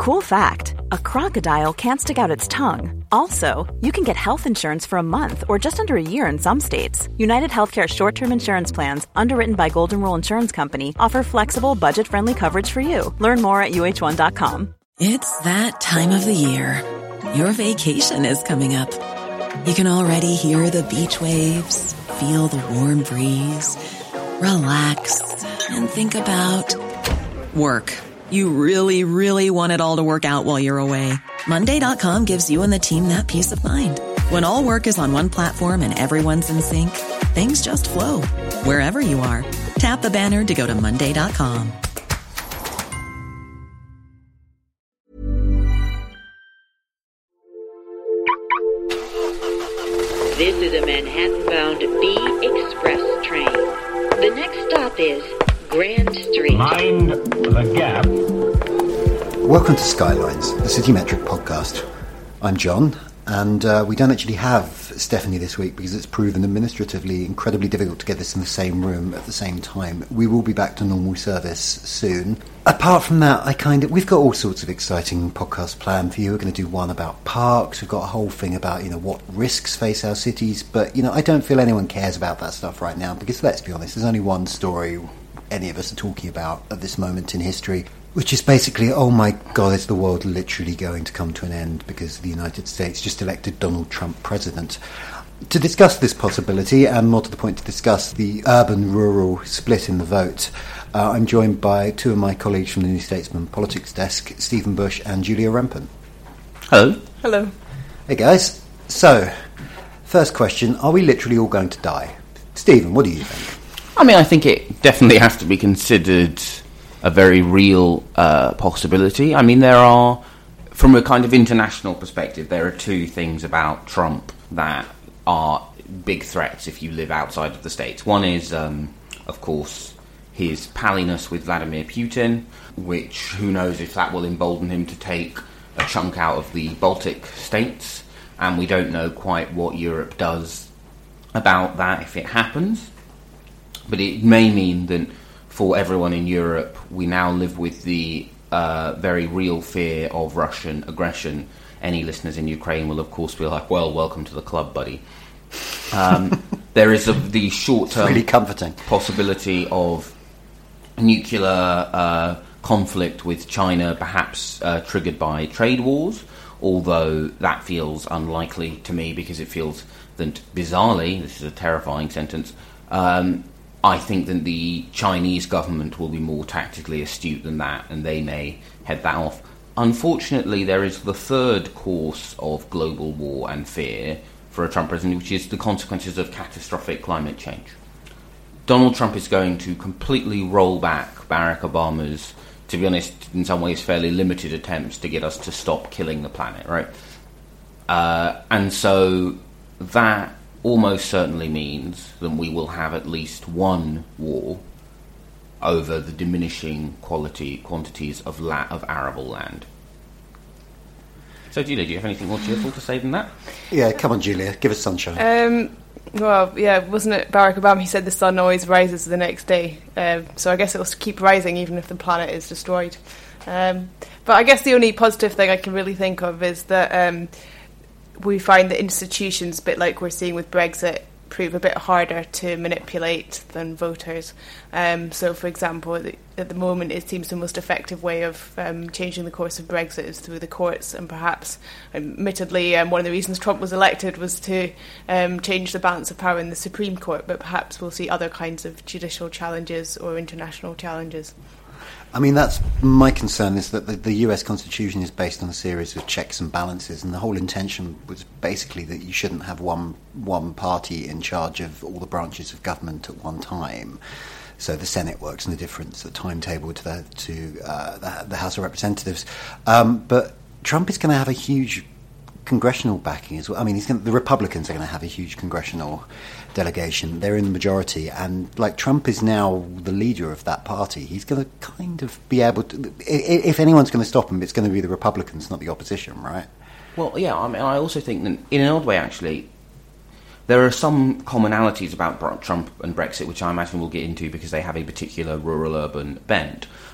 Cool fact, a crocodile can't stick out its tongue. Also, you can get health insurance for a month or just under a year in some states. United Healthcare short-term insurance plans, underwritten by Golden Rule Insurance Company, offer flexible, budget-friendly coverage for you. Learn more at uh1.com. It's that time of the year. Your vacation is coming up. You can already hear the beach waves, feel the warm breeze, relax, and think about work. You really, really want it all to work out while you're away. Monday.com gives you and the team that peace of mind. When all work is on one platform and everyone's in sync, things just flow. Wherever you are, tap the banner to go to Monday.com. This is a Manhattan-bound B Express train. The next stop is Grand Street. Mind the gap. Welcome to Skylines, the City Metric podcast. I'm John, and we don't actually have Stephanie this week because it's proven administratively incredibly difficult to get this in the same room at the same time. We will be back to normal service soon. Apart from that, we've got all sorts of exciting podcasts planned for you. We're going to do one about parks. We've got a whole thing about, what risks face our cities. But, I don't feel anyone cares about that stuff right now because, let's be honest, there's only one story any of us are talking about at this moment in history, which is basically, oh my God, is the world literally going to come to an end because the United States just elected Donald Trump president? To discuss this possibility, and more to the point, to discuss the urban-rural split in the vote, I'm joined by two of my colleagues from the New Statesman Politics Desk, Stephen Bush and Julia Rempen. Hello. Hello. Hey guys. So, first question, are we literally all going to die? Stephen, what do you think? I think it definitely has to be considered a very real possibility. There are, from a kind of international perspective, there are two things about Trump that are big threats if you live outside of the States. One is, of course, his palliness with Vladimir Putin, which who knows if that will embolden him to take a chunk out of the Baltic states, and we don't know quite what Europe does about that if it happens. But it may mean that for everyone in Europe, we now live with the very real fear of Russian aggression. Any listeners in Ukraine will, of course, be like, well, welcome to the club, buddy. There is the short-term really comforting possibility of nuclear conflict with China, perhaps triggered by trade wars, although that feels unlikely to me because it feels that, bizarrely, this is a terrifying sentence, I think that the Chinese government will be more tactically astute than that, and they may head that off. Unfortunately, there is the third course of global war and fear for a Trump president, which is the consequences of catastrophic climate change. Donald Trump is going to completely roll back Barack Obama's, to be honest, in some ways fairly limited attempts to get us to stop killing the planet, right? And so that almost certainly means that we will have at least one war over the diminishing quantities of arable land. So, Julia, do you have anything more cheerful to say than that? Yeah, come on, Julia, give us sunshine. Well, yeah, wasn't it Barack Obama? He said the sun always rises the next day. So I guess it will keep rising even if the planet is destroyed. But I guess the only positive thing I can really think of is that we find that institutions, a bit like we're seeing with Brexit, prove a bit harder to manipulate than voters. So, for example, at the moment, it seems the most effective way of changing the course of Brexit is through the courts, and perhaps, admittedly, one of the reasons Trump was elected was to change the balance of power in the Supreme Court, but perhaps we'll see other kinds of judicial challenges or international challenges. That's my concern, is that the US Constitution is based on a series of checks and balances, and the whole intention was basically that you shouldn't have one party in charge of all the branches of government at one time. So the Senate works in a different timetable to the House of Representatives. But Trump is going to have a huge congressional backing as well. The Republicans are going to have a huge congressional delegation. They're in the majority, and Trump is now the leader of that party. He's going to kind of be able to, if anyone's going to stop him, it's going to be the Republicans, not the opposition, right? Well, yeah, I also think that in an odd way, actually, there are some commonalities about Trump and Brexit, which I imagine we'll get into because they have a particular rural-urban bent.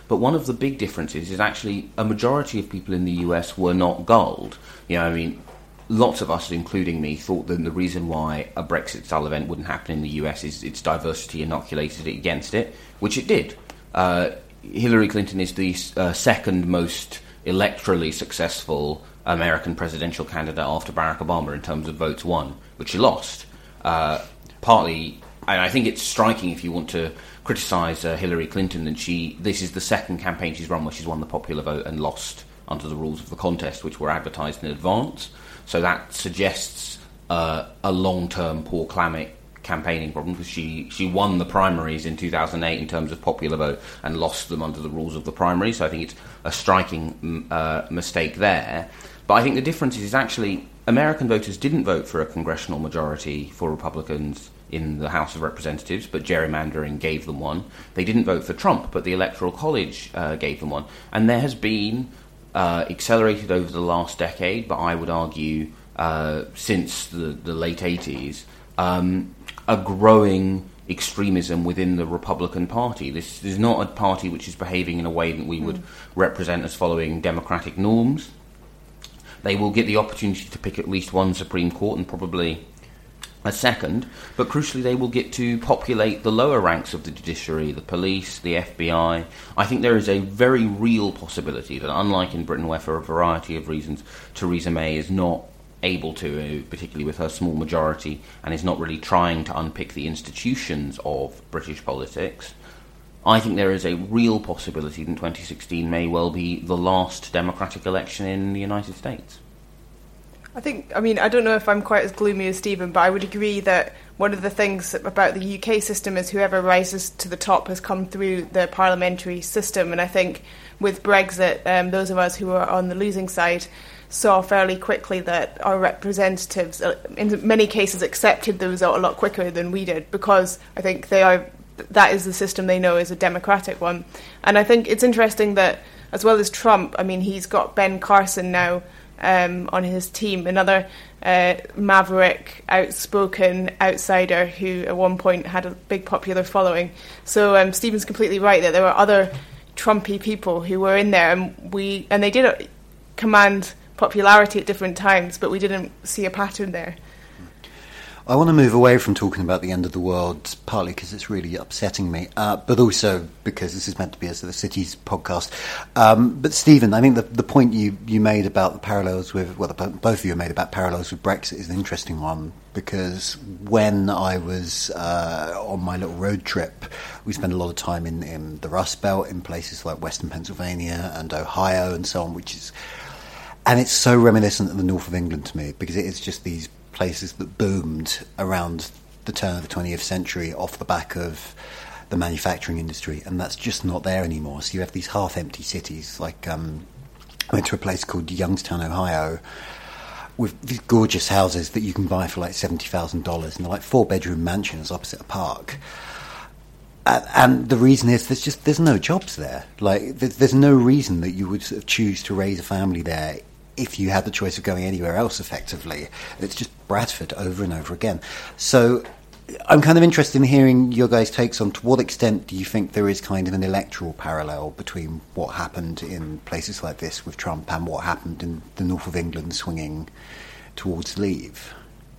But one of the big differences is actually a majority of people in the US were not gulled. I mean, lots of us, including me, thought that the reason why a Brexit-style event wouldn't happen in the US is its diversity inoculated it against it, which it did. Hillary Clinton is the second most electorally successful American presidential candidate after Barack Obama in terms of votes won, which she lost. Partly, and I think it's striking if you want to criticise Hillary Clinton that this is the second campaign she's run where she's won the popular vote and lost under the rules of the contest, which were advertised in advance. So that suggests a long-term poor campaigning problem, because she won the primaries in 2008 in terms of popular vote and lost them under the rules of the primary. So I think it's a striking mistake there. But I think the difference is actually American voters didn't vote for a congressional majority for Republicans in the House of Representatives, but gerrymandering gave them one. They didn't vote for Trump, but the Electoral College gave them one. And there has been, accelerated over the last decade, but I would argue since the late 80s, a growing extremism within the Republican Party. This is not a party which is behaving in a way that we would represent as following democratic norms. They will get the opportunity to pick at least one Supreme Court and probably a second, but crucially they will get to populate the lower ranks of the judiciary, the police, the FBI. I think there is a very real possibility that, unlike in Britain where for a variety of reasons Theresa May is not able to, particularly with her small majority, and is not really trying to unpick the institutions of British politics, I think there is a real possibility that 2016 may well be the last democratic election in the United States. I don't know if I'm quite as gloomy as Stephen, but I would agree that one of the things about the UK system is whoever rises to the top has come through the parliamentary system. And I think with Brexit, those of us who are on the losing side saw fairly quickly that our representatives, in many cases, accepted the result a lot quicker than we did, because I think that is the system they know is a democratic one. And I think it's interesting that, as well as Trump, I mean, he's got Ben Carson now on his team, another maverick, outspoken outsider who at one point had a big popular following. So Stephen's completely right that there were other Trumpy people who were in there, and they did command popularity at different times, but we didn't see a pattern there. I want to move away from talking about the end of the world, partly because it's really upsetting me, but also because this is meant to be a sort of cities podcast. But Stephen, I think the point you made about the parallels with, both of you made about parallels with Brexit is an interesting one, because when I was on my little road trip, we spent a lot of time in the Rust Belt, in places like Western Pennsylvania and Ohio and so on, and it's so reminiscent of the north of England to me, because it is just these places that boomed around the turn of the 20th century off the back of the manufacturing industry, and that's just not there anymore. So you have these half-empty cities, like I went to a place called Youngstown, Ohio, with these gorgeous houses that you can buy for like $70,000, and they're like 4-bedroom mansions opposite a park. And the reason is there's no jobs there. Like there's no reason that you would sort of choose to raise a family there if you had the choice of going anywhere else effectively. It's just Bradford over and over again. So I'm kind of interested in hearing your guys' takes on to what extent do you think there is kind of an electoral parallel between what happened in places like this with Trump and what happened in the north of England swinging towards Leave?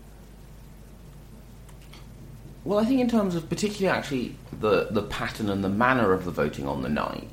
Well, I think in terms of particularly actually the pattern and the manner of the voting on the night,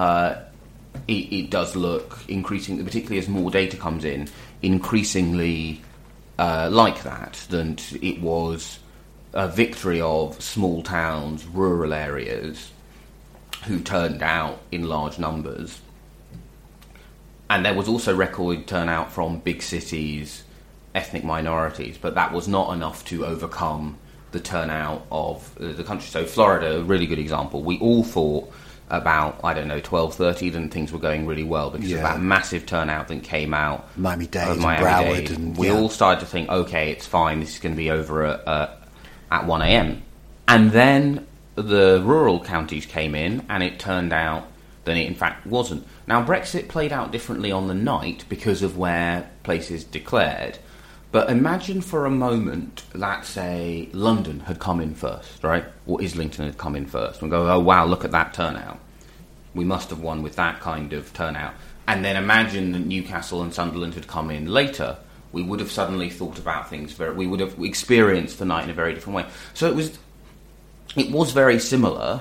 it does look increasingly, particularly as more data comes in, increasingly like that, than it was a victory of small towns, rural areas, who turned out in large numbers. And there was also record turnout from big cities, ethnic minorities, but that was not enough to overcome the turnout of the country. So Florida, a really good example. We all thought about, 12:30, then things were going really well because of that massive turnout that came out. Miami-Dade and Broward. And, we all started to think, okay, it's fine, this is going to be over at 1 a.m. And then the rural counties came in, and it turned out that it in fact wasn't. Now, Brexit played out differently on the night because of where places declared. But imagine for a moment that, say, London had come in first, right? Or Islington had come in first, and go, oh, wow, look at that turnout. we must have won with that kind of turnout. And then imagine that Newcastle and Sunderland had come in later. We would have suddenly thought about things we would have experienced the night in a very different way. So it was very similar,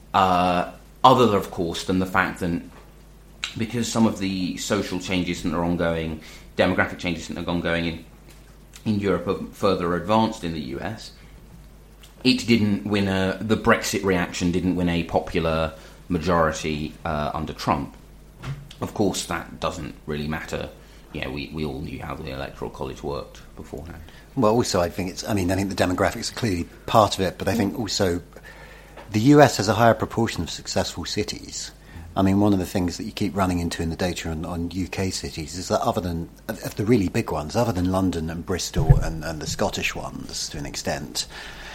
other, of course, than the fact that because some of the social changes that are ongoing, demographic changes that are ongoing in Europe are further advanced in the US, it didn't win the Brexit reaction didn't win a popular majority under Trump. Of course, that doesn't really matter. Yeah, we all knew how the Electoral College worked beforehand. Well, also, I think the demographics are clearly part of it, but I think also the US has a higher proportion of successful cities. I mean, one of the things that you keep running into in the data on UK cities is that other than of the really big ones, other than London and Bristol and the Scottish ones to an extent,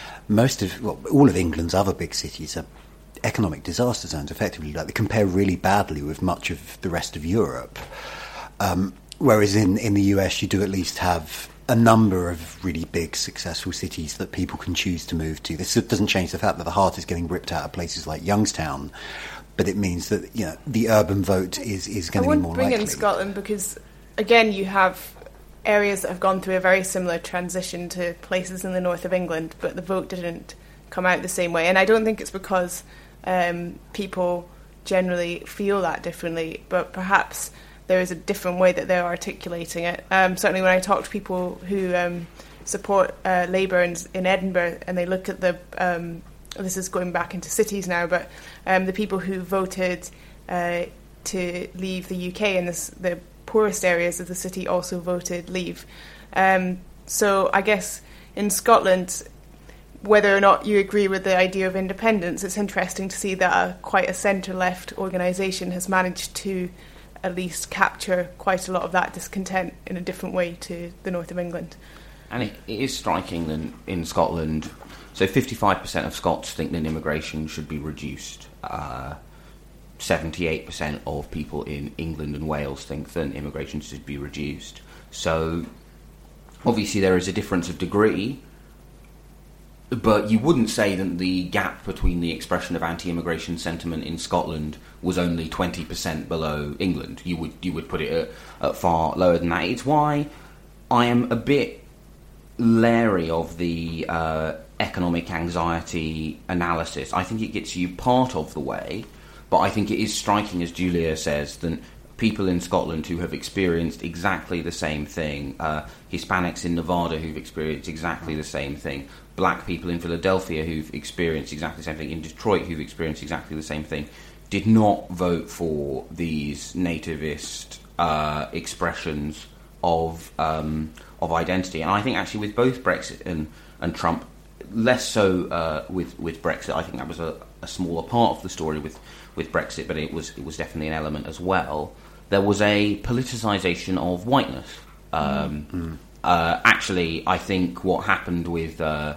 all of England's other big cities are economic disaster zones, effectively. Like, they compare really badly with much of the rest of Europe. Whereas in the US, you do at least have a number of really big, successful cities that people can choose to move to. This doesn't change the fact that the heart is getting ripped out of places like Youngstown, but it means that the urban vote is going to be more likely. I wouldn't bring in Scotland because, again, you have areas that have gone through a very similar transition to places in the north of England, but the vote didn't come out the same way. And I don't think it's because people generally feel that differently, but perhaps there is a different way that they're articulating it. Certainly when I talk to people who support Labour in Edinburgh and they look at this is going back into cities now, but the people who voted to leave the UK in the poorest areas of the city also voted leave. So I guess in Scotland, whether or not you agree with the idea of independence, it's interesting to see that quite a centre-left organisation has managed to at least capture quite a lot of that discontent in a different way to the north of England. And it is striking that in Scotland, so 55% of Scots think that immigration should be reduced. 78% of people in England and Wales think that immigration should be reduced. So obviously there is a difference of degree, but you wouldn't say that the gap between the expression of anti-immigration sentiment in Scotland was only 20% below England. You would put it at far lower than that. It's why I am a bit leery of the economic anxiety analysis. I think it gets you part of the way, but I think it is striking, as Julia says, that people in Scotland who have experienced exactly the same thing, Hispanics in Nevada who've experienced exactly the same thing, black people in Philadelphia who've experienced exactly the same thing, in Detroit who've experienced exactly the same thing, did not vote for these nativist expressions of identity. And I think actually with both Brexit and Trump, less so with Brexit. I think that was a smaller part of the story with Brexit, but it was definitely an element as well. There was a politicisation of whiteness. Actually, I think what happened with the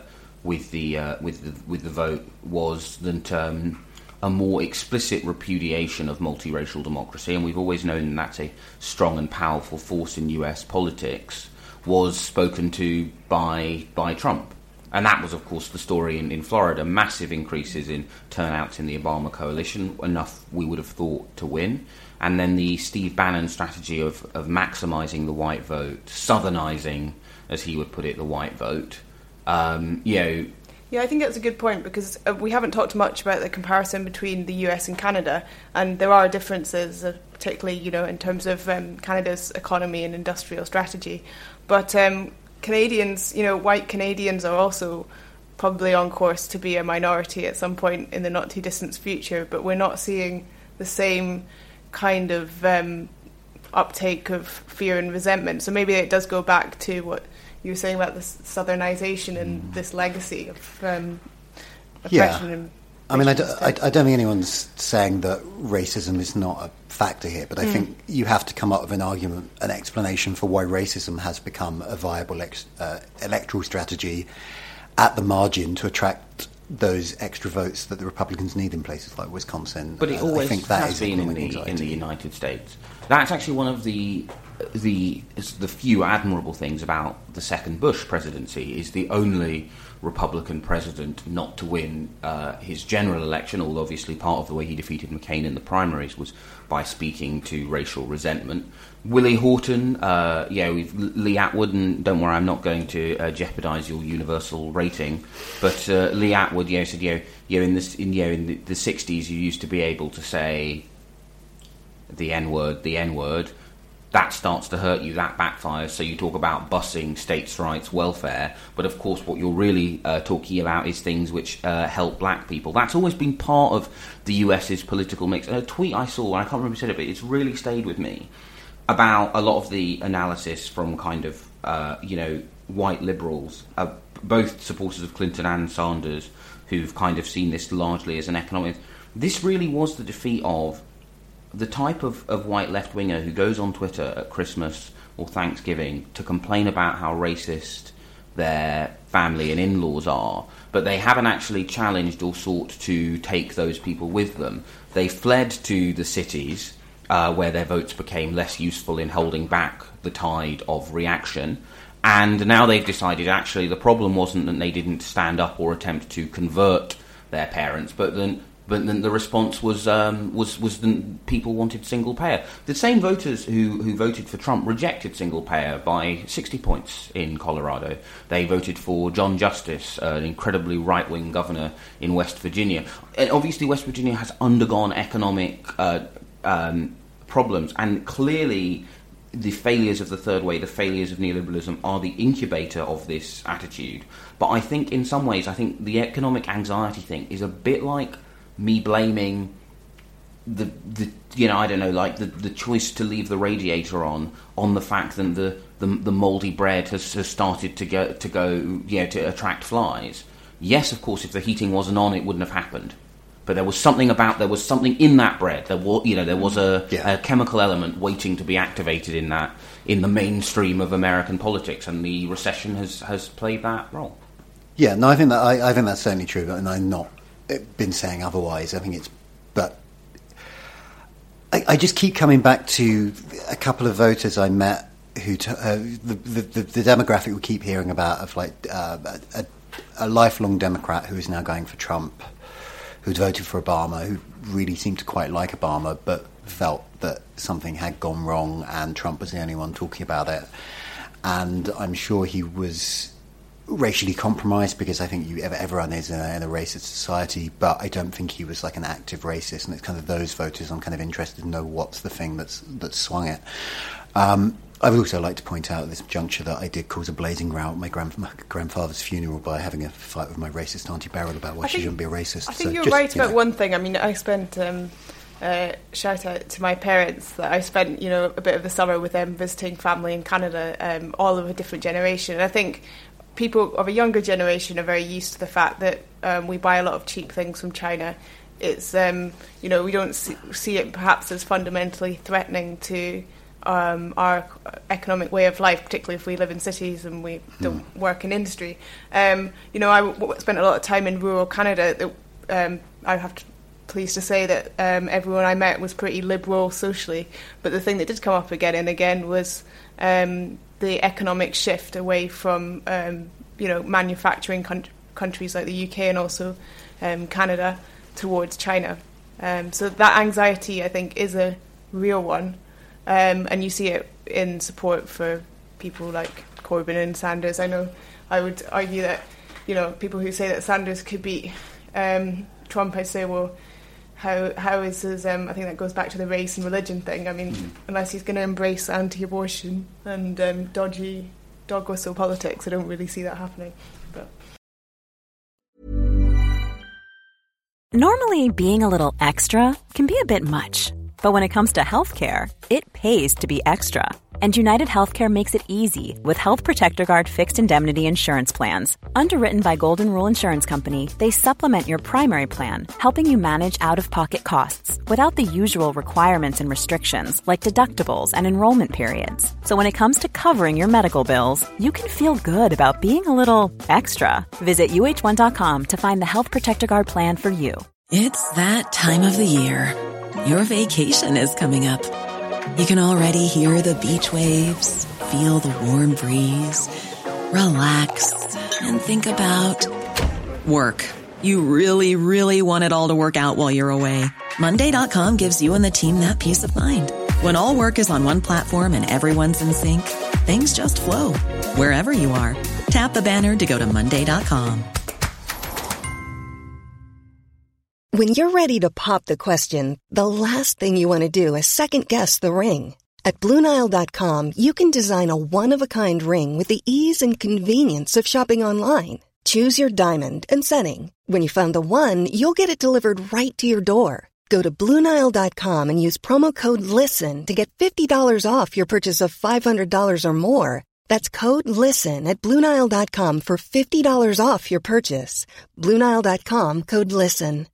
vote was that a more explicit repudiation of multiracial democracy, and we've always known that's a strong and powerful force in US politics, was spoken to by Trump. And that was, of course, the story in Florida. Massive increases in turnouts in the Obama coalition, enough we would have thought to win. And then the Steve Bannon strategy of maximising the white vote, southernising, as he would put it, the white vote. Yeah, I think that's a good point, because we haven't talked much about the comparison between the US and Canada, and there are differences, particularly, in terms of Canada's economy and industrial strategy. But Canadians, white Canadians are also probably on course to be a minority at some point in the not too distant future, but we're not seeing the same kind of uptake of fear and resentment. So maybe it does go back to what you were saying about this southernization and this legacy of oppression. Yeah. I mean, I don't think anyone's saying that racism is not a factor here, but I think you have to come up with an explanation for why racism has become a viable electoral strategy at the margin to attract those extra votes that the Republicans need in places like Wisconsin. But it always has been in the United States. That's actually one of the the few admirable things about the second Bush presidency is the only Republican president not to win his general election, although obviously part of the way he defeated McCain in the primaries was by speaking to racial resentment. Willie Horton, we've Lee Atwood, and don't worry, I'm not going to jeopardise your universal rating, but Lee Atwood, said, in the 60s, you used to be able to say the N-word. That starts to hurt you, that backfires, so you talk about busing, states' rights, welfare, but of course what you're really talking about is things which help black people. That's always been part of the US's political mix. A tweet I saw, I can't remember who said it, but it's really stayed with me, about a lot of the analysis from kind of, white liberals, both supporters of Clinton and Sanders, who've kind of seen this largely as an economic... This really was the defeat of the type of white left-winger who goes on Twitter at Christmas or Thanksgiving to complain about how racist their family and in-laws are, but they haven't actually challenged or sought to take those people with them. They fled to the cities where their votes became less useful in holding back the tide of reaction, and now they've decided actually the problem wasn't that they didn't stand up or attempt to convert their parents, but then the response was that people wanted single payer. The same voters who voted for Trump rejected single payer by 60 points in Colorado. They voted for John Justice, an incredibly right-wing governor in West Virginia. And obviously West Virginia has undergone economic problems, and clearly the failures of the third way, the failures of neoliberalism, are the incubator of this attitude. But I think in some ways, the economic anxiety thing is a bit like me blaming the choice to leave the radiator on the fact that the mouldy bread has started to attract flies. Yes, of course, if the heating wasn't on, it wouldn't have happened. But there was something in that bread. There was a chemical element waiting to be activated in the mainstream of American politics, and the recession has played that role. Yeah, no, I think that's certainly true, and I'm not been saying otherwise. But I just keep coming back to a couple of voters I met who the demographic we keep hearing about of a lifelong Democrat who is now going for Trump, who'd voted for Obama, who really seemed to quite like Obama, but felt that something had gone wrong and Trump was the only one talking about it. And I'm sure he was racially compromised, because I think everyone is in a racist society, but I don't think he was like an active racist, and it's kind of those voters I'm kind of interested to know what's the thing that's swung it. I would also like to point out at this juncture that I did cause a blazing row at my grandfather's funeral by having a fight with my racist Auntie Beryl about why she shouldn't be a racist. I think you're right about one thing. I mean, I spent shout out to my parents that I spent a bit of the summer with them visiting family in Canada, all of a different generation. And I think people of a younger generation are very used to the fact that we buy a lot of cheap things from China. It's we don't see it perhaps as fundamentally threatening to our economic way of life, particularly if we live in cities and we don't work in industry. I spent a lot of time in rural Canada. I have to pleased to say that everyone I met was pretty liberal socially, but the thing that did come up again and again was the economic shift away from manufacturing countries like the UK and also Canada towards China. So that anxiety, I think, is a real one, and you see it in support for people like Corbyn and Sanders. I know I would argue that people who say that Sanders could beat Trump, I say, well, how is his... I think that goes back to the race and religion thing. I mean, unless he's going to embrace anti-abortion and dodgy dog whistle politics, I don't really see that happening. But Normally, being a little extra can be a bit much. But when it comes to healthcare, it pays to be extra. And United Healthcare makes it easy with Health Protector Guard fixed indemnity insurance plans. Underwritten by Golden Rule Insurance Company, they supplement your primary plan, helping you manage out-of-pocket costs without the usual requirements and restrictions like deductibles and enrollment periods. So when it comes to covering your medical bills, you can feel good about being a little extra. Visit uh1.com to find the Health Protector Guard plan for you. It's that time of the year. Your vacation is coming up. You can already hear the beach waves, feel the warm breeze, relax, and think about work. You really, really want it all to work out while you're away. Monday.com gives you and the team that peace of mind. When all work is on one platform and everyone's in sync, things just flow. Wherever you are, tap the banner to go to Monday.com. When you're ready to pop the question, the last thing you want to do is second-guess the ring. At BlueNile.com, you can design a one-of-a-kind ring with the ease and convenience of shopping online. Choose your diamond and setting. When you find the one, you'll get it delivered right to your door. Go to BlueNile.com and use promo code LISTEN to get $50 off your purchase of $500 or more. That's code LISTEN at BlueNile.com for $50 off your purchase. BlueNile.com, code LISTEN.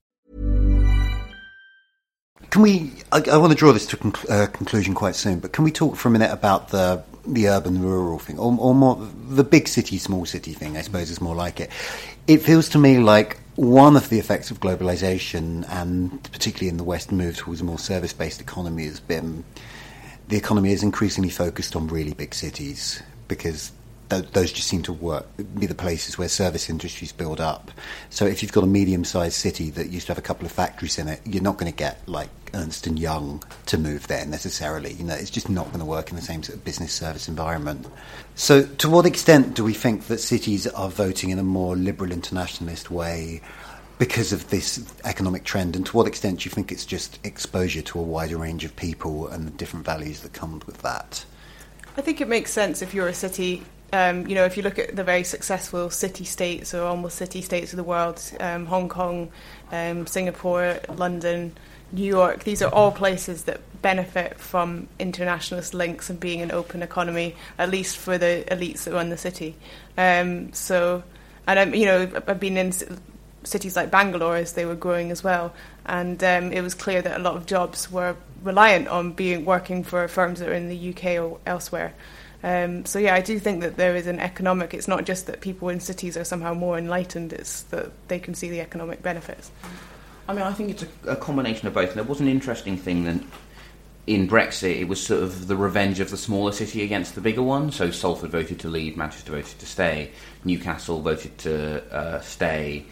Can we? I want to draw this to a conclusion quite soon, but can we talk for a minute about the urban-rural thing, or more the big city, small city thing? I suppose is more like it. It feels to me like one of the effects of globalization, and particularly in the West, move towards a more service-based economy, has been the economy is increasingly focused on really big cities because those just seem to be the places where service industries build up. So if you've got a medium-sized city that used to have a couple of factories in it, you're not going to get like Ernst & Young to move there necessarily. You know, it's just not going to work in the same sort of business service environment. So to what extent do we think that cities are voting in a more liberal internationalist way because of this economic trend, and to what extent do you think it's just exposure to a wider range of people and the different values that come with that? I think it makes sense if you're a city. If you look at the very successful city-states or almost city-states of the world, Hong Kong, Singapore, London, New York, these are all places that benefit from internationalist links and being an open economy, at least for the elites that run the city. I've been in cities like Bangalore as they were growing as well, and it was clear that a lot of jobs were reliant on working for firms that are in the UK or elsewhere. I do think that there is an economic, it's not just that people in cities are somehow more enlightened, it's that they can see the economic benefits. I mean, I think it's a combination of both. And there was an interesting thing that in Brexit, it was sort of the revenge of the smaller city against the bigger one. So Salford voted to leave, Manchester voted to stay, Newcastle voted to stay,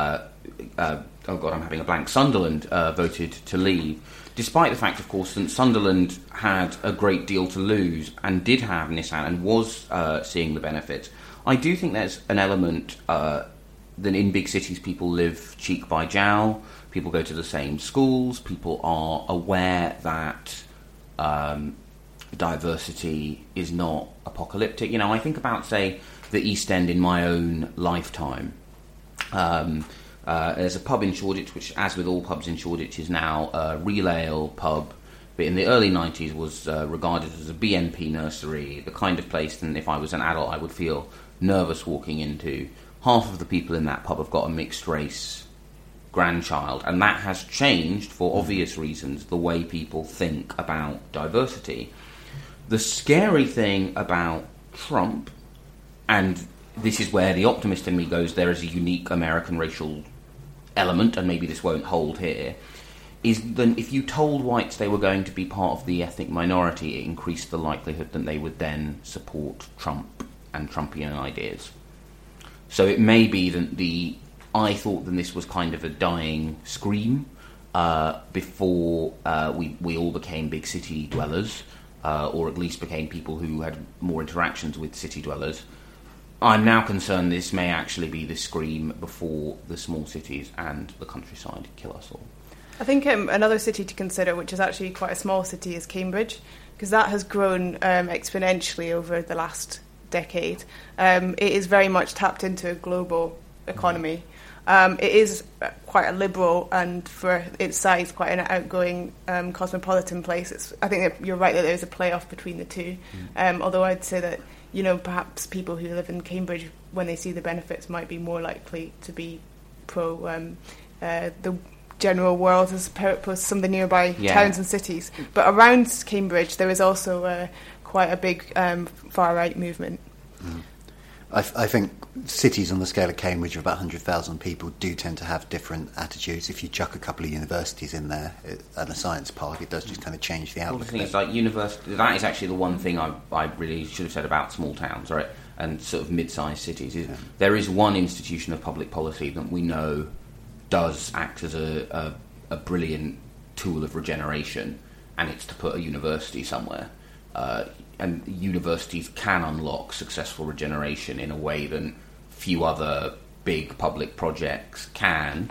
Sunderland voted to leave. Despite the fact, of course, that Sunderland had a great deal to lose and did have Nissan and was seeing the benefits. I do think there's an element that in big cities people live cheek by jowl, people go to the same schools, people are aware that diversity is not apocalyptic. You know, I think about, say, the East End in my own lifetime. There's a pub in Shoreditch, which, as with all pubs in Shoreditch, is now a real ale pub, but in the early 90s was regarded as a BNP nursery, the kind of place that if I was an adult I would feel nervous walking into. Half of the people in that pub have got a mixed-race grandchild, and that has changed, for obvious reasons, the way people think about diversity. The scary thing about Trump, and this is where the optimist in me goes, there is a unique American racial element, and maybe this won't hold here, is that if you told whites they were going to be part of the ethnic minority, it increased the likelihood that they would then support Trump and Trumpian ideas. So it may be that I thought that this was kind of a dying scream before we all became big city dwellers, or at least became people who had more interactions with city dwellers. I'm now concerned this may actually be the scream before the small cities and the countryside kill us all. I think another city to consider, which is actually quite a small city, is Cambridge, because that has grown exponentially over the last decade. It is very much tapped into a global economy. It is quite a liberal and, for its size, quite an outgoing cosmopolitan place. I think that you're right that there's a play-off between the two, although I'd say that perhaps people who live in Cambridge, when they see the benefits, might be more likely to be pro the general world as opposed to some of the nearby towns and cities. But around Cambridge, there is also quite a big far-right movement. I think cities on the scale of Cambridge of about 100,000 people do tend to have different attitudes. If you chuck a couple of universities in there and a science park, it does just kind of change the outlook. The thing is, like university, that is actually the one thing I really should have said about small towns, right, and sort of mid-sized cities. Is there is one institution of public policy that we know does act as a brilliant tool of regeneration, and it's to put a university somewhere. And universities can unlock successful regeneration in a way that few other big public projects can.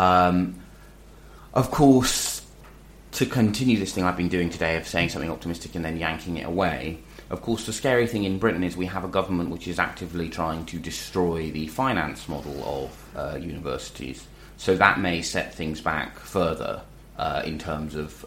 Of course, to continue this thing I've been doing today of saying something optimistic and then yanking it away, of course the scary thing in Britain is we have a government which is actively trying to destroy the finance model of universities. So that may set things back further in terms of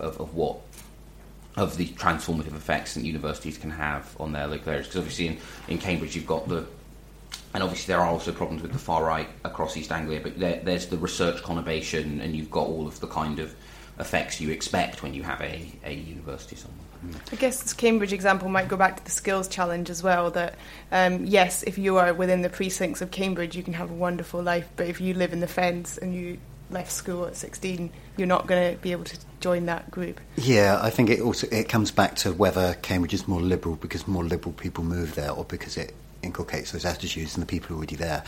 the transformative effects that universities can have on their local areas. Because obviously in Cambridge you've got and obviously there are also problems with the far right across East Anglia, but there's the research conurbation, and you've got all of the kind of effects you expect when you have a university somewhere. I guess this Cambridge example might go back to the skills challenge as well, that yes, if you are within the precincts of Cambridge you can have a wonderful life, but if you live in the Fens and you left school at 16, you're not going to be able to join that group. Yeah, I think it comes back to whether Cambridge is more liberal because more liberal people move there, or because it inculcates those attitudes in the people already there.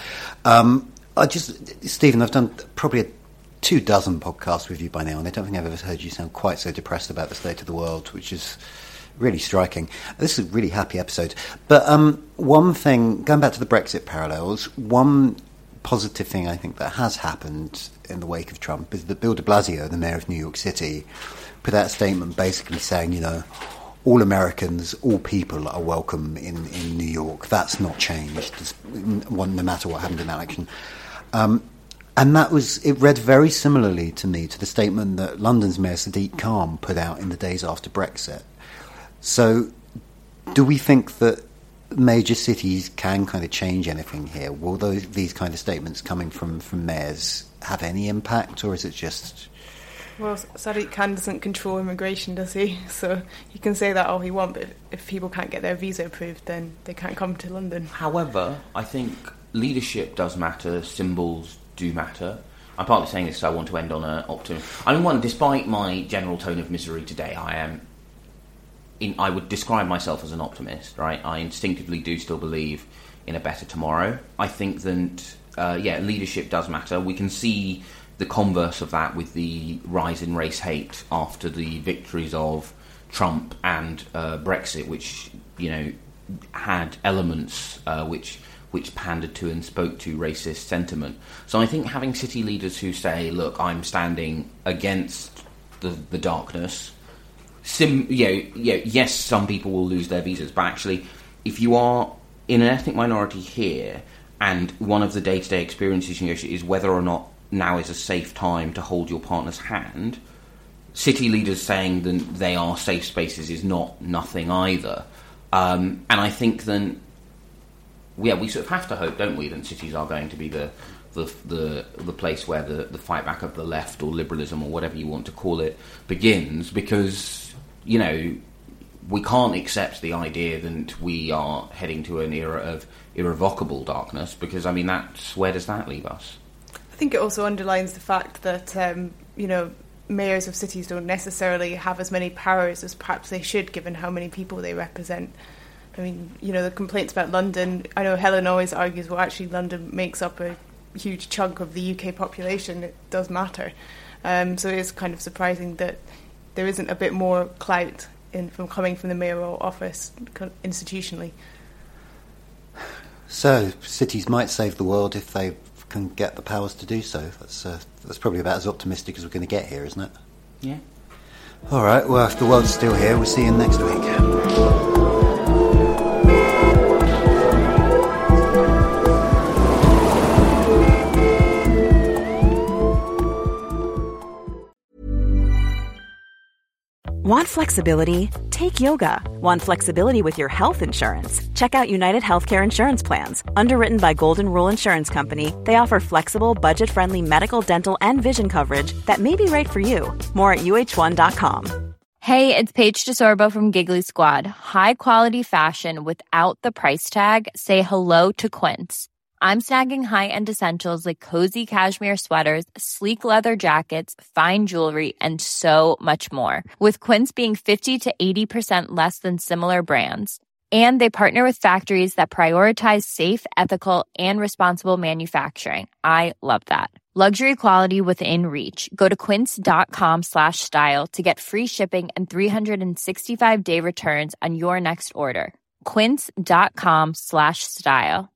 Stephen, I've done probably 24 podcasts with you by now, and I don't think I've ever heard you sound quite so depressed about the state of the world, which is really striking. This is a really happy episode. But one thing, going back to the Brexit parallels, one positive thing I think that has happened in the wake of Trump is that Bill de Blasio, the mayor of New York City, put out a statement basically saying, all Americans, all people are welcome in New York. That's not changed, no matter what happened in that election. And it read very similarly to me to the statement that London's Mayor Sadiq Khan put out in the days after Brexit. So do we think that major cities can kind of change anything here? Will these kind of statements coming from mayors have any impact, or is it just... Well, Sadiq Khan doesn't control immigration, does he? So he can say that all he wants, but if people can't get their visa approved, then they can't come to London. However, I think leadership does matter, symbols do matter. I'm partly saying this so I want to end on an optimism. Despite my general tone of misery today, I would describe myself as an optimist, right? I instinctively do still believe in a better tomorrow. I think that, leadership does matter. We can see the converse of that with the rise in race hate after the victories of Trump and Brexit, which, had elements which pandered to and spoke to racist sentiment. So I think having city leaders who say, look, I'm standing against the darkness... yes, some people will lose their visas, but actually, if you are in an ethnic minority here, and one of the day-to-day experiences you negotiate is whether or not now is a safe time to hold your partner's hand, city leaders saying that they are safe spaces is not nothing either. And I think then, we sort of have to hope, don't we, that cities are going to be the place where the fight back of the left or liberalism or whatever you want to call it begins, because we can't accept the idea that we are heading to an era of irrevocable darkness, because where does that leave us? I think it also underlines the fact that mayors of cities don't necessarily have as many powers as perhaps they should, given how many people they represent. The complaints about London, I know Helen always argues, well, actually London makes up a huge chunk of the UK population. It does matter. So it is kind of surprising that there isn't a bit more clout from coming from the mayoral office institutionally. So cities might save the world if they can get the powers to do so. That's probably about as optimistic as we're going to get here, isn't it? Yeah. All right, well, if the world's still here, we'll see you next week. Want flexibility? Take yoga. Want flexibility with your health insurance? Check out United Healthcare Insurance Plans. Underwritten by Golden Rule Insurance Company, they offer flexible, budget-friendly medical, dental, and vision coverage that may be right for you. More at UH1.com. Hey, it's Paige DeSorbo from Giggly Squad. High quality fashion without the price tag. Say hello to Quince. I'm snagging high-end essentials like cozy cashmere sweaters, sleek leather jackets, fine jewelry, and so much more. With Quince being 50 to 80% less than similar brands. And they partner with factories that prioritize safe, ethical, and responsible manufacturing. I love that. Luxury quality within reach. Go to quince.com/style to get free shipping and 365-day returns on your next order. Quince.com/style.